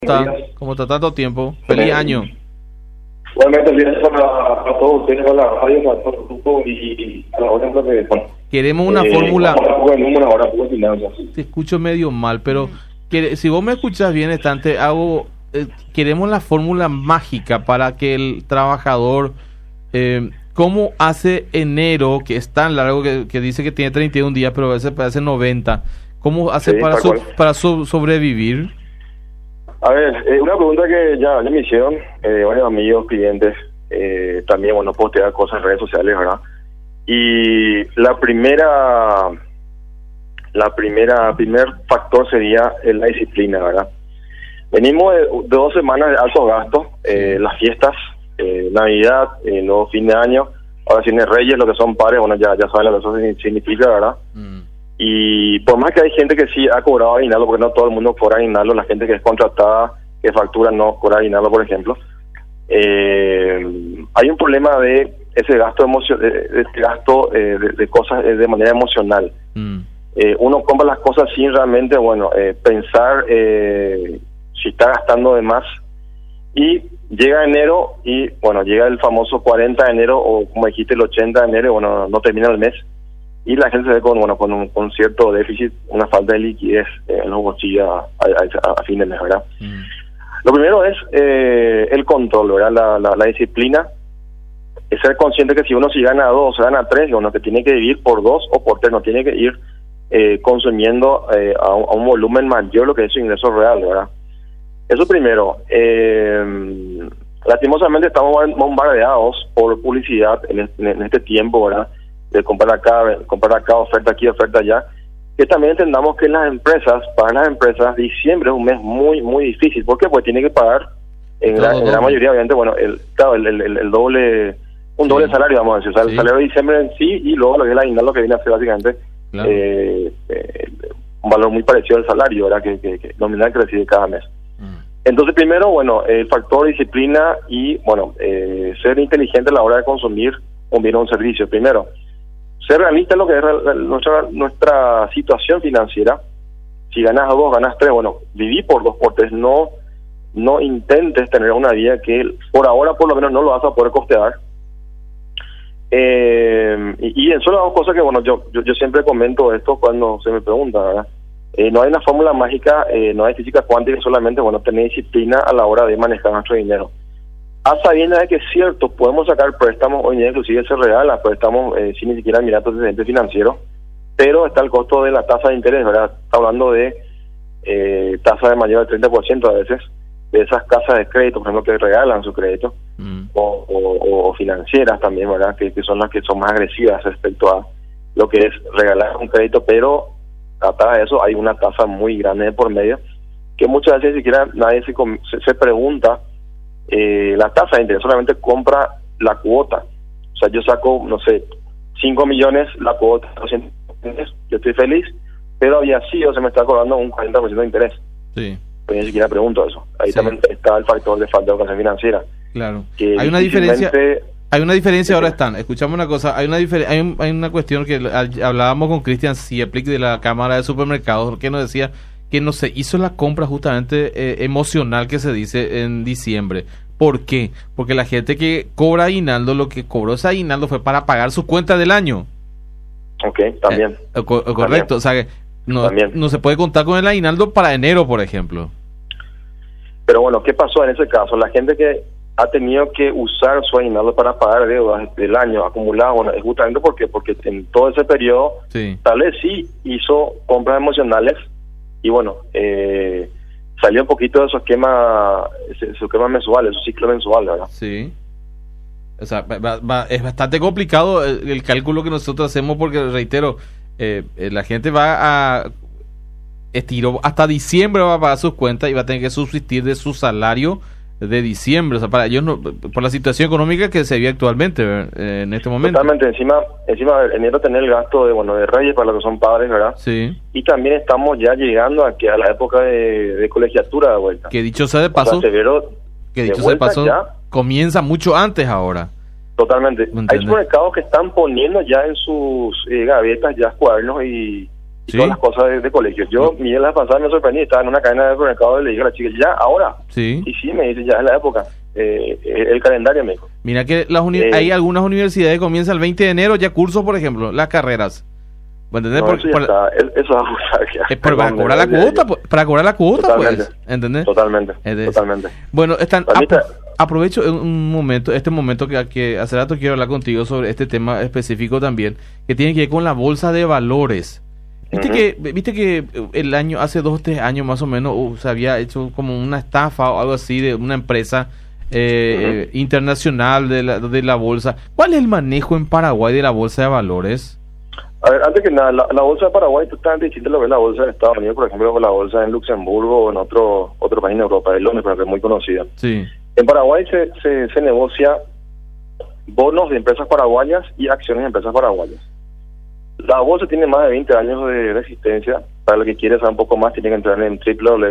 Está, como está tanto tiempo. Feliz año. Igualmente, bien para todos ustedes, a la radio, para todo el grupo y a la hora de... Bueno, Queremos una fórmula. Ahora, Te escucho medio mal, pero si vos me escuchas bien, Estante, queremos la fórmula mágica para que el trabajador, ¿cómo hace enero, que es tan largo, que dice que tiene 31 días, pero a veces parece 90? ¿Cómo hace para sobrevivir? A ver, una pregunta que ya me hicieron varios amigos, clientes, también, bueno, postear cosas en redes sociales, ¿verdad? Y primer factor sería la disciplina, ¿verdad? Venimos de 2 semanas de altos gastos, las fiestas, Navidad, nuevo fin de año, ahora viene Reyes, lo que son padres, bueno, ya saben lo que eso significa, ¿verdad? Y por más que hay gente que sí ha cobrado aguinaldo, porque no todo el mundo cobra aguinaldo, la gente que es contratada, que factura, no cobra aguinaldo, por ejemplo. Hay un problema de ese gasto de cosas de manera emocional. Uno compra las cosas sin realmente, pensar si está gastando de más. Y llega enero y, llega el famoso 40 de enero, o como dijiste, el 80 de enero, no termina el mes. Y la gente se ve con cierto déficit, una falta de liquidez en los bolsillos a fin de mes, ¿verdad? Lo primero es el control, ¿verdad? La disciplina, es ser consciente que si uno si gana 2 o gana 3, que tiene que vivir por 2 o por 3, no tiene que ir consumiendo a un volumen mayor lo que es su ingreso real, ¿verdad? Eso primero. Lastimosamente estamos bombardeados por publicidad en este tiempo, ¿verdad? De comprar acá, oferta aquí, oferta allá, que también entendamos que para las empresas, diciembre es un mes muy, muy difícil. ¿Por qué? Pues tiene que pagar, en gran mayoría, obviamente, el doble, un doble salario, vamos a decir, o sea, el salario de diciembre en sí, y luego lo que es el aguinaldo que viene a ser básicamente un valor muy parecido al salario, ¿verdad? Que nominal que recibe cada mes. Entonces, primero, el factor disciplina y, ser inteligente a la hora de consumir un bien o un servicio. Primero, ser realista en lo que es nuestra situación financiera. Si ganas 2, ganas 3, viví por 2, por 3. No intentes tener una vida que por ahora por lo menos no lo vas a poder costear. Y en solo 2 cosas que yo siempre comento esto cuando se me pregunta, ¿verdad? No hay una fórmula mágica, no hay física cuántica, solamente tener disciplina a la hora de manejar nuestro dinero. A sabiendas de que es cierto, podemos sacar préstamos, hoy en día inclusive se regala préstamos sin ni siquiera mirar antecedentes financieros, pero está el costo de la tasa de interés, ¿verdad? Está hablando de tasa de mayor del 30% a veces, de esas casas de crédito, por ejemplo, que regalan su crédito, o financieras también, ¿verdad? Que son las que son más agresivas respecto a lo que es regalar un crédito, pero atrás de eso hay una tasa muy grande de por medio, que muchas veces ni siquiera nadie se pregunta la tasa de interés, solamente compra la cuota. O sea, yo saco, 5 millones, la cuota, 200 millones, yo estoy feliz, pero había sido, se me está cobrando un 40% de interés. Sí. Pues ni siquiera pregunto eso. Ahí también está el factor de falta de educación financiera. Claro. Hay una diferencia ahora, escuchamos una cosa, hay una cuestión que hablábamos con Cristian Sieplik de la Cámara de Supermercados, que nos decía que no se hizo la compra justamente emocional que se dice en diciembre. ¿Por qué? Porque la gente que cobra aguinaldo, lo que cobró ese aguinaldo fue para pagar su cuenta del año. Ok, también. Correcto, también. O sea que no se puede contar con el aguinaldo para enero, por ejemplo. Pero ¿qué pasó en ese caso? La gente que ha tenido que usar su aguinaldo para pagar deudas del año acumulado, es justamente porque en todo ese periodo tal vez sí hizo compras emocionales y salió un poquito de su esquema mensual, de su ciclo mensual, ¿verdad? Sí. O sea, es bastante complicado el cálculo que nosotros hacemos porque, reitero, la gente va a estiró hasta diciembre, va a pagar sus cuentas y va a tener que subsistir de su salario de diciembre. O sea, para ellos, por la situación económica que se vive actualmente en este momento. Totalmente. Encima enero tener el gasto de Reyes para los que son padres, ¿verdad? Sí. Y también estamos ya llegando a la época de colegiatura de vuelta. Que dicho sea de paso, comienza mucho antes ahora. Totalmente. Hay supermercados que están poniendo ya en sus gavetas ya cuadernos y y todas las cosas de colegio. Yo, Miguel, la pasada me sorprendí, estaba en una cadena de supermercado y le dije a la chica, ¿ya? ¿Ahora? Sí. Y sí, me dice, ya es la época. El calendario me dijo. Mira que hay algunas universidades que comienzan el 20 de enero ya cursos, por ejemplo, las carreras. ¿Entendés? No, eso va a gustar. Para cobrar la cuota, para cobrar la cuota, pues. ¿Entendés? Totalmente. Bueno, aprovecho un momento, que hace rato quiero hablar contigo sobre este tema específico también, que tiene que ver con la bolsa de valores. Viste que hace 2 o 3 años más o menos, se había hecho como una estafa o algo así de una empresa internacional de la bolsa. ¿Cuál es el manejo en Paraguay de la bolsa de valores? A ver, antes que nada, la bolsa de Paraguay es totalmente distinta a lo que es la bolsa de Estados Unidos, por ejemplo, con la bolsa en Luxemburgo o en otro país en Europa, en Londres, pero que es muy conocida. Sí. En Paraguay se negocia bonos de empresas paraguayas y acciones de empresas paraguayas. La bolsa tiene más de 20 años de existencia. Para el que quiere saber un poco más, tiene que entrar en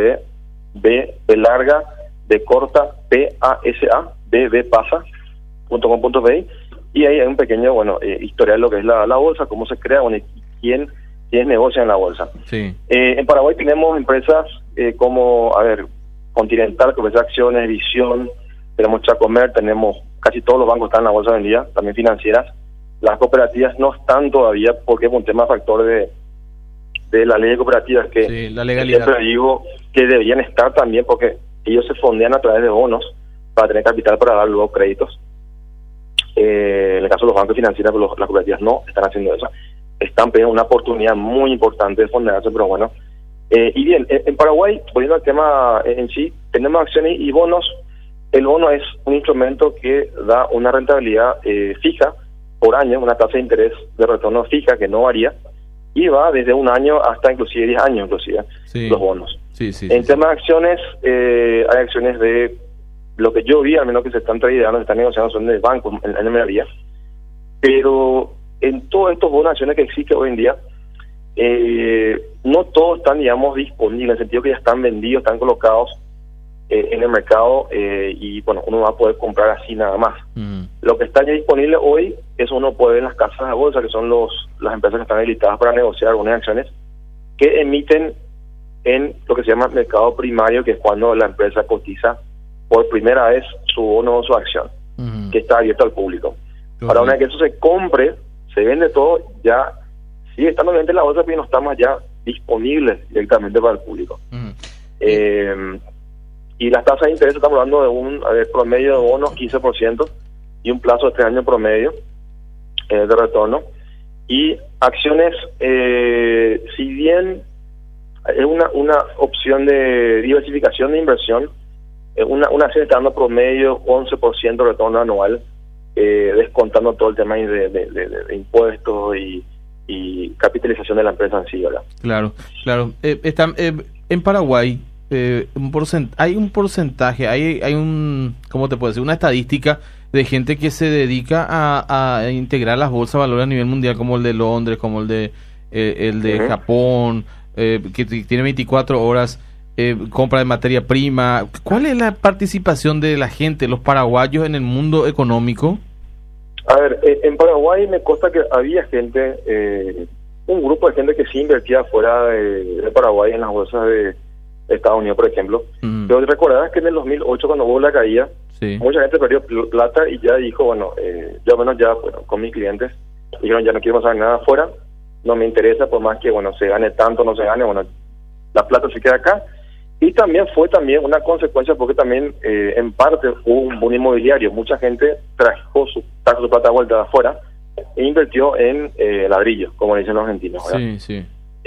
www.bpasa.com.bi y ahí hay un pequeño, historial de lo que es la bolsa, cómo se crea, y quiénes negocian en la bolsa. Sí. En Paraguay tenemos empresas como, Continental, que ofrece acciones, Visión, tenemos Chacomer, tenemos casi todos los bancos están en la bolsa hoy en día, también financieras. Las cooperativas no están todavía porque es un tema factor de la ley de cooperativas que la legalidad. Siempre digo que deberían estar también porque ellos se fondean a través de bonos para tener capital para dar luego créditos. En el caso de los bancos financieros, las cooperativas no están haciendo eso. Están pidiendo una oportunidad muy importante de fondearse, pero bueno. Y bien, en Paraguay, volviendo al tema en sí, tenemos acciones y bonos. El bono es un instrumento que da una rentabilidad fija por año, una tasa de interés de retorno fija que no varía, y va desde 1 año hasta inclusive 10 años, los bonos. En tema de acciones, hay acciones de lo que yo vi, al menos que se están tradeando, se están negociando, son de bancos en la mayoría, pero en todos estos bonos, acciones que existen hoy en día, no todos están, disponibles, en el sentido que ya están vendidos, están colocados en el mercado, y uno va a poder comprar así nada más. Lo que está ya disponible hoy, eso uno puede ver en las casas de bolsa, que son las empresas que están habilitadas para negociar algunas acciones, que emiten en lo que se llama mercado primario, que es cuando la empresa cotiza por primera vez su bono o su acción, que está abierto al público. Para una vez que eso se compre, se vende todo, ya sigue estando en la bolsa, pero no está más ya disponible directamente para el público. Y las tasas de interés, estamos hablando de un promedio de bonos 15% y un plazo de 3 años promedio de retorno. Y acciones, si bien es una opción de diversificación de inversión, una acción está dando promedio 11% de retorno anual, descontando todo el tema de impuestos y capitalización de la empresa en sí, ¿verdad? Claro. En Paraguay hay un porcentaje, hay ¿cómo te puedo decir? Una estadística de gente que se dedica a integrar las bolsas de valores a nivel mundial, como el de Londres, como el de Japón, que tiene 24 horas, compra de materia prima. ¿Cuál es la participación de la gente, los paraguayos, en el mundo económico? A ver, en Paraguay me consta que había gente, un grupo de gente que sí invertía fuera de Paraguay en las bolsas de Estados Unidos, por ejemplo. Pero recordarás que en el 2008, cuando hubo la caída, mucha gente perdió plata y ya dijo, yo al menos con mis clientes, dijeron, ya no quiero saber nada afuera, no me interesa, por más que, se gane tanto, no se gane, la plata se queda acá. Y también fue una consecuencia porque también, en parte, hubo un boom inmobiliario. Mucha gente trajo su plata de vuelta de afuera e invirtió en ladrillo, como dicen los argentinos, ¿verdad? Sí.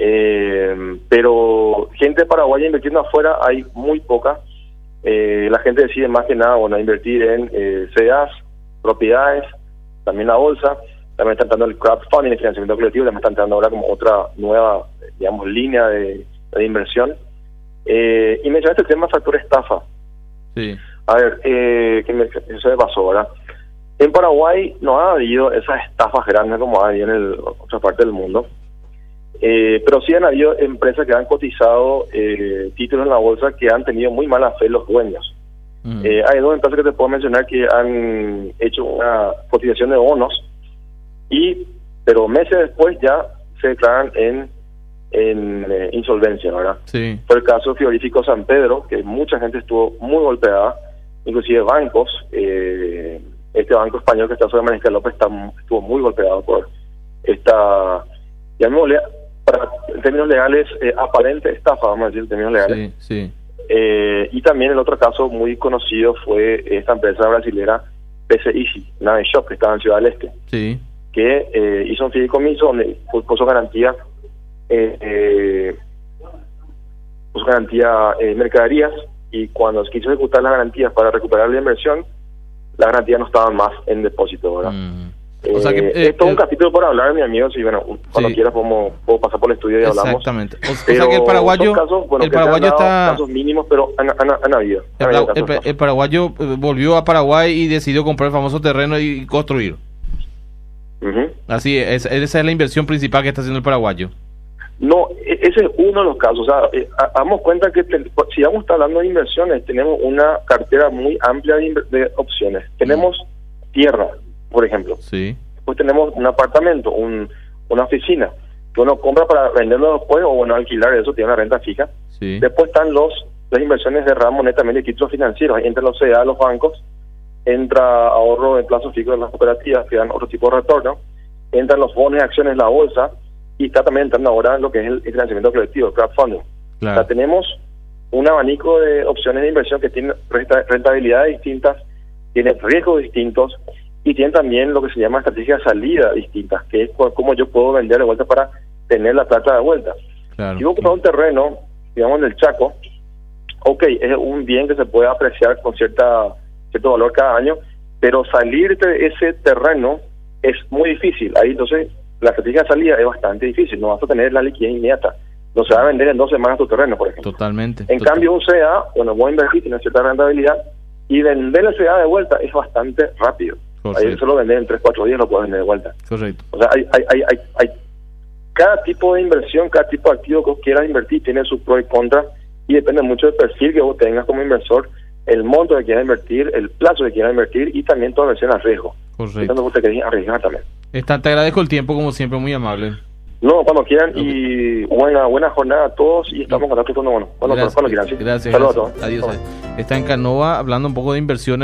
Pero gente paraguaya invirtiendo afuera hay muy poca. La gente decide más que nada invertir en CDAs, propiedades, también la bolsa. También está entrando el crowdfunding, el financiamiento colectivo, también está entrando ahora como otra nueva, línea de inversión. Y mencionaste el tema factor estafa. Sí. A ver, eso me pasó, ¿verdad? En Paraguay no ha habido esas estafas grandes como hay en otra parte del mundo. Pero sí han habido empresas que han cotizado títulos en la bolsa que han tenido muy mala fe los dueños. Hay 2 empresas que te puedo mencionar que han hecho una cotización de bonos, pero meses después ya se declaran en en insolvencia, ¿verdad? Sí. Fue el caso frigorífico San Pedro, que mucha gente estuvo muy golpeada, inclusive bancos. Este banco español que está sobre Mariscal López estuvo muy golpeado por esta, llamémosle, en términos legales, aparente estafa, vamos a decir, en términos legales. Sí, sí. Y también el otro caso muy conocido fue esta empresa brasilera PC Easy, Nave Shop, que estaba en Ciudad del Este, Sí. que hizo un fideicomiso donde puso garantía mercaderías, y cuando se quiso ejecutar las garantías para recuperar la inversión, las garantías no estaban más en depósito, ¿verdad? O sea que, es todo un capítulo por hablar, mi amigo, y bueno, cuando sí. quieras puedo pasar por el estudio y hablamos. Exactamente. O sea que el paraguayo, casos, bueno, el paraguayo está... casos mínimos, pero han habido. El paraguayo volvió a Paraguay y decidió comprar el famoso terreno y construir. Así es, esa es la inversión principal que está haciendo el paraguayo. No, ese es uno de los casos. O sea, damos cuenta que si vamos a estar hablando de inversiones, tenemos una cartera muy amplia de opciones. Tenemos tierra, por ejemplo. Sí. Después tenemos un apartamento, una oficina, que uno compra para venderlo después, o bueno, alquilar, eso tiene una renta fija. Sí. Después están las inversiones de ramo netamente de títulos financieros. Entre los CDA, los bancos, entra ahorro en plazo fijo de las cooperativas, que dan otro tipo de retorno, entran los bonos y acciones, la bolsa, y está también entrando ahora lo que es el financiamiento colectivo, el crowdfunding. Claro. O sea, tenemos un abanico de opciones de inversión que tienen rentabilidades distintas, tienen riesgos distintos, y tienen también lo que se llama estrategias de salida distintas, que es cómo yo puedo vender de vuelta para tener la plata de vuelta. Claro. Si vos compras un terreno, digamos en el Chaco, ok, es un bien que se puede apreciar con cierto valor cada año, pero salirte de ese terreno es muy difícil. Ahí entonces la estrategia de salida es bastante difícil, no vas a tener la liquidez inmediata, no se va a vender en 2 semanas tu terreno, por ejemplo. Totalmente. En cambio un CDA, bueno, voy a invertir, tiene cierta rentabilidad, y vender el CDA de vuelta es bastante rápido. Correcto. Ahí solo vender en 3-4 días lo puedes vender de vuelta. Correcto. O sea, hay cada tipo de inversión, cada tipo de activo que vos quieras invertir tiene sus pros y contras, y depende mucho del perfil que vos tengas como inversor, el monto que quieras invertir, el plazo que quieras invertir, y también toda versión a riesgo. Correcto. Entonces vos te querés arriesgar también. Te agradezco el tiempo, como siempre, muy amable. No, cuando quieran, y buena jornada a todos, y estamos en contacto cuando quieran. ¿Sí? Gracias. Saludos a todos. Adiós. Está en Canova hablando un poco de inversiones.